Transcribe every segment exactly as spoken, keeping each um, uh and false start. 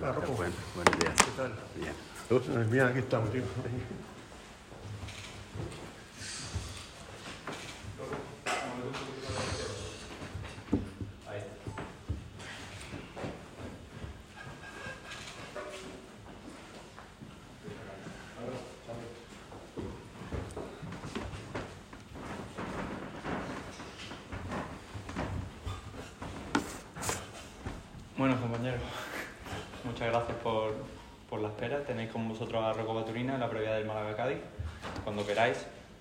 Hola, Rocco. Buen, buenos días. ¿Qué tal? Bien. ¿Tú? Bien, aquí estamos, tío. Ahí. Bueno, compañeros, muchas gracias por, por la espera. Tenéis con vosotros a Rocco Baturina en la previa del Málaga-Cádiz, cuando queráis.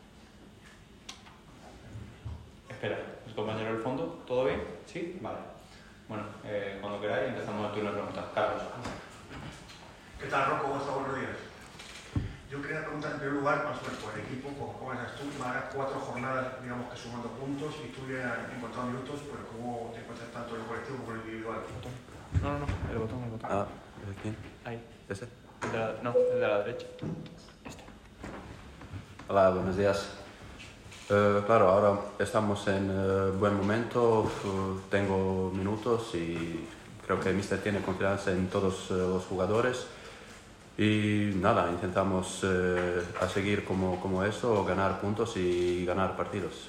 Espera, ¿el compañero del fondo? ¿Todo bien? ¿Sí? Vale. Bueno, eh, cuando queráis empezamos el turno de preguntas. Carlos. ¿Qué tal, Rocco? ¿Cómo estás? Buenos días. Yo quería preguntar en primer lugar, más o menos por el equipo, ¿cómo estás tú? Málaga, cuatro jornadas, digamos que sumando puntos y tú ya en cuanto a minutos, pues ¿cómo te encuentras tanto en el colectivo como en el individual? No, no, no, el botón, el botón. Ah, ¿quién? Ahí. ¿Ese? El de la, no, el de la derecha. Este. Hola, buenos días. Eh, claro, ahora estamos en eh, buen momento, uh, tengo minutos y creo que el míster tiene confianza en todos eh, los jugadores. Y nada, intentamos eh, a seguir como, como eso, ganar puntos y ganar partidos.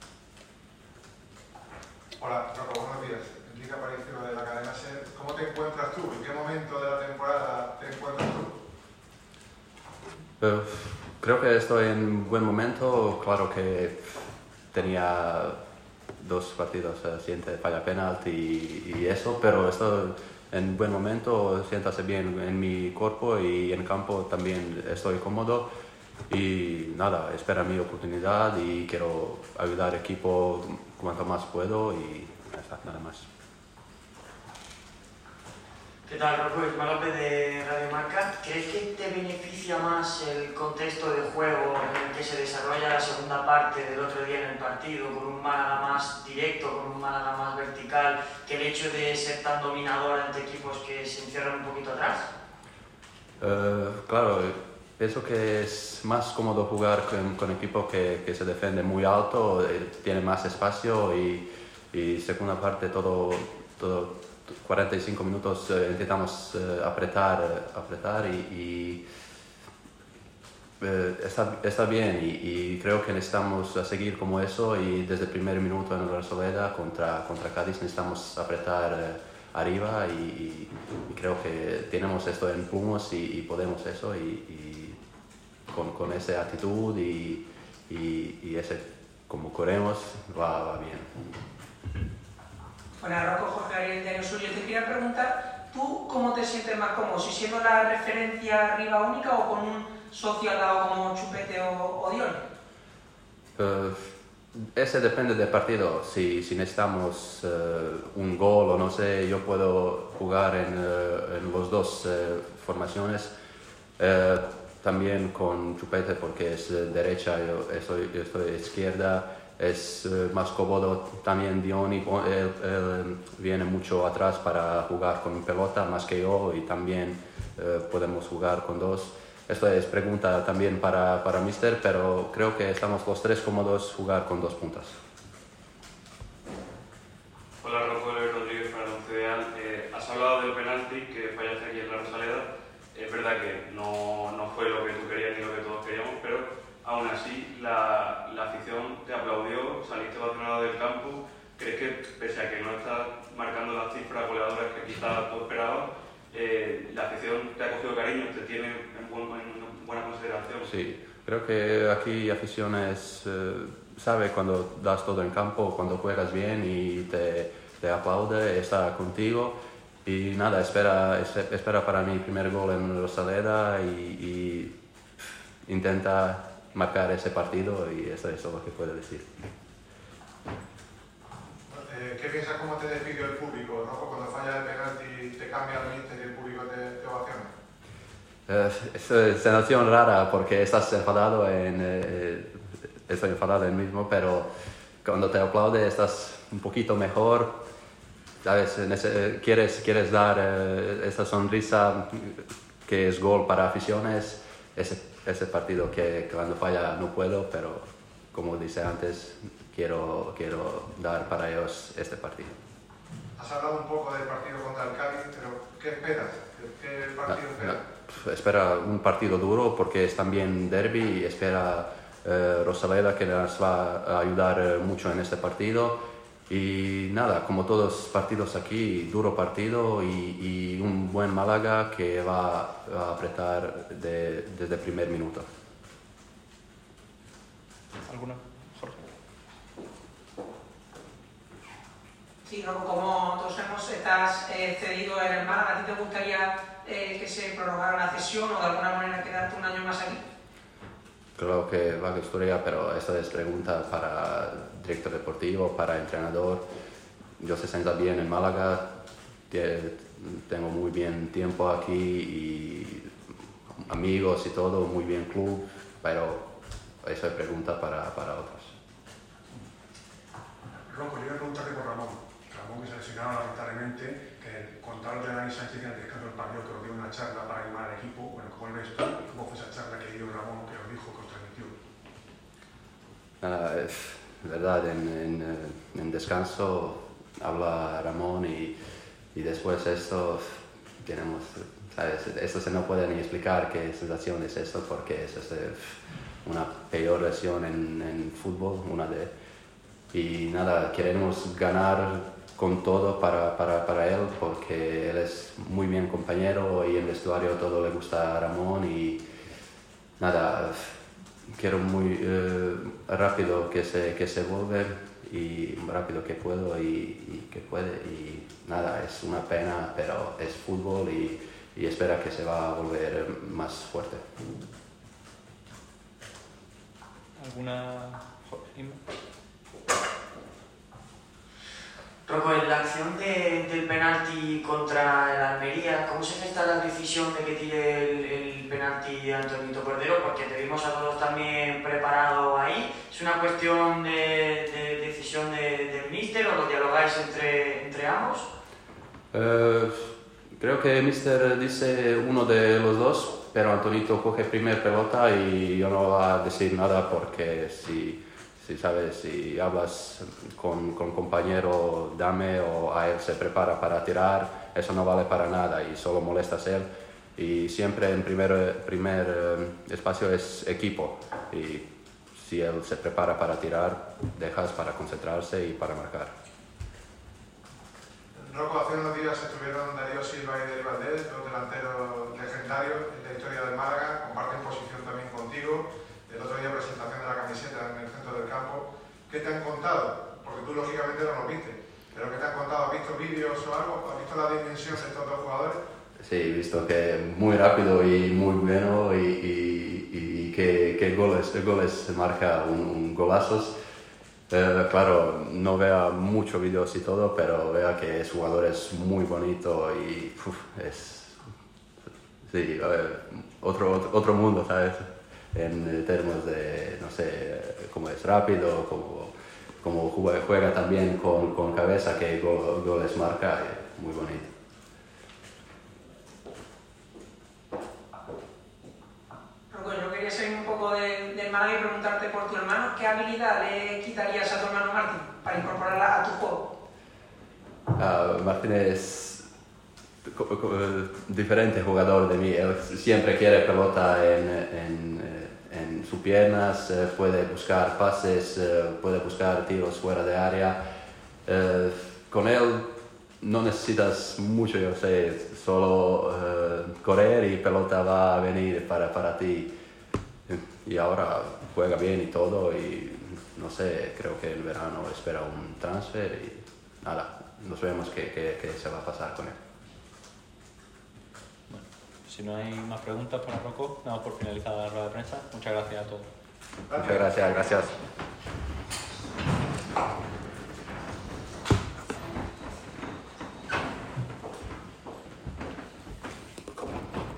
Hola, Rocco, buenos días. Enrique Aparicio de la cadena SER. ¿Cómo te encuentras tú? ¿En qué momento de la temporada te encuentras tú? Eh, creo que estoy en buen momento. Claro que tenía dos partidos, eh, siguiente falla penalti y, y eso, pero estoy en buen momento, siéntase bien en mi cuerpo y en campo también estoy cómodo. Y nada, espera mi oportunidad y quiero ayudar al equipo cuanto más puedo y ya está, nada más. ¿Qué tal, Rocco? Ismael López de Radio Marca. ¿Crees que te beneficia más el contexto de juego en el que se desarrolla la segunda parte del otro día en el partido, con un Málaga más directo, con un Málaga más vertical, que el hecho de ser tan dominador ante equipos que se encierran un poquito atrás? Uh, claro, pienso que es más cómodo jugar con, con equipo que, que se defiende muy alto, eh, tiene más espacio y, y segunda parte todo, todo cuarenta y cinco minutos eh, intentamos eh, apretar, eh, apretar y, y eh, está, está bien y, y creo que necesitamos seguir como eso y desde el primer minuto en la Rosaleda contra, contra Cádiz necesitamos apretar eh, arriba y, y, y creo que tenemos esto en puños y, y podemos eso y, y con, con esa actitud y, y, y ese como corremos va, va bien. Hola, Rocco, Jorge Ariel, Diario Sur. Yo te quería preguntar, ¿tú cómo te sientes más cómodo? ¿Si siendo la referencia arriba única o con un socio al lado como Chupete o, o Dion? Uh, ese depende del partido. Si, si necesitamos uh, un gol o no sé, yo puedo jugar en, uh, en las dos uh, formaciones. Uh, también con Chupete porque es uh, derecha, yo estoy, yo estoy izquierda. Es uh, más cómodo también Dioni, él, él viene mucho atrás para jugar con pelota más que yo y también uh, podemos jugar con dos. Esto es pregunta también para, para míster, pero creo que estamos los tres cómodos jugar con dos puntas. Hola, Rocco Rodríguez para el Once Ideal. Eh, has hablado del penalti que fallaste aquí en la Rosaleda. Es verdad que no, no fue lo que tú querías ni lo que todos queríamos, pero aún así la, la afición te aplaudió, saliste ovacionado del campo. ¿Crees que, pese a que no estás marcando las cifras goleadoras que quizás tú esperabas, eh, la afición te ha cogido cariño, te tiene en, buen, en buena consideración? Sí, creo que aquí afición es, eh, sabe cuando das todo en campo, cuando juegas bien y te, te aplaude, está contigo. Y nada, espera, espera para mi primer gol en Rosaleda y, y intenta marcar ese partido y eso es lo que puedo decir. Eh, ¿Qué piensas cómo te despidió el público, Rocco? Cuando falla el penalti te cambia el míster y el público te, te ovaciona. Eh, es una sensación rara porque estás enfadado, en, eh, estoy enfadado en mismo, pero cuando te aplaude estás un poquito mejor. ¿Sabes? Quieres, quieres dar eh, esa sonrisa que es gol para aficiones, ese, ese partido que, que cuando falla no puedo, pero como dice antes, quiero, quiero dar para ellos este partido. Has hablado un poco del partido contra el Cádiz, pero ¿qué ¿Qué esperas? ¿Qué partido esperas? No, no, espera un partido duro porque es también derbi y espera eh, Rosaleda que nos va a ayudar mucho en este partido. Y nada, como todos los partidos aquí, duro partido y, y un buen Málaga que va a apretar de, desde el primer minuto. ¿Alguna? Jorge. Sí, Rocco, como todos sabemos, estás eh, cedido en el Málaga. ¿A ti te gustaría eh, que se prorrogara la cesión o de alguna manera quedarte un año más aquí? Creo que va a gustaría, pero esta es pregunta para director deportivo, para entrenador. Yo se sienta bien en Málaga, tengo muy bien tiempo aquí y amigos y todo, muy bien club, pero esa es pregunta para, para otros. Rocco, yo iba a preguntarte por Ramón. Ramón que se lesionaba lamentablemente, que contaron de Dani Sánchez en el descanso del partido, que os dio una charla para animar al equipo. Bueno, ¿cómo lo ves tú? ¿Cómo fue esa charla que dio Ramón, que os dijo, que os transmitió? Nada, es verdad, en, en, en descanso habla Ramón y, y después de esto tenemos, ¿sabes? Esto se no puede ni explicar qué sensación es esto porque es este, una peor lesión en, en fútbol, una de... Y nada, queremos ganar con todo para, para, para él porque él es muy bien compañero y en el vestuario todo le gusta a Ramón y nada, quiero muy eh, rápido que se, que se vuelve y rápido que puedo y, y que puede y nada, es una pena pero es fútbol y, y espera que se va a volver más fuerte. ¿Alguna? Rocco, en la acción de, del penalti contra el Almería, ¿cómo se gesta la decisión de que tire el, el penalti Antonito Cordero? Porque te vimos a todos también preparados ahí. ¿Es una cuestión de, de decisión de, del míster o lo dialogáis entre, entre ambos? Uh, creo que el míster dice uno de los dos, pero Antonito coge primera pelota y yo no voy a decir nada porque si... Si sabes, si hablas con, con compañero, dame o a él se prepara para tirar, eso no vale para nada y solo molestas a él. Y siempre en primer, primer eh, espacio es equipo y si él se prepara para tirar, dejas para concentrarse y para marcar. Rocco, hace unos días estuvieron Darío Silva y Deri Valdés, dos delanteros legendarios en la historia del Málaga, comparten posición también contigo. El otro día presentación de la camiseta en el centro del campo. ¿Qué te han contado? Porque tú lógicamente no lo viste, pero ¿qué te han contado? ¿Has visto vídeos o algo? ¿Has visto la dimensión de estos dos jugadores? Sí, he visto que muy rápido y muy bueno y, y, y que, que goles, goles marca un, un golazos. Eh, claro, no vea muchos vídeos y todo, pero vea que es jugador es muy bonito y uf, es sí, a ver, otro, otro, otro mundo, ¿sabes? En términos de, no sé, cómo es rápido, cómo, cómo juega también con, con cabeza, que go, goles marca, muy bonito. Rocco, yo quería salir un poco del de Málaga y preguntarte por tu hermano, ¿qué habilidad le quitarías a tu hermano Martín para incorporarla a tu juego? Uh, Martín es diferente jugador de mí, él siempre quiere pelota en, en en sus piernas, eh, puede buscar pases, eh, puede buscar tiros fuera de área. Eh, con él no necesitas mucho, yo sé, solo eh, correr y pelota va a venir para, para ti. Y ahora juega bien y todo y no sé, creo que el verano espera un transfer y nada, nos vemos qué, qué, qué se va a pasar con él. Si no hay más preguntas para Rocco, damos por finalizada la rueda de prensa. Muchas gracias a todos. Muchas gracias, gracias.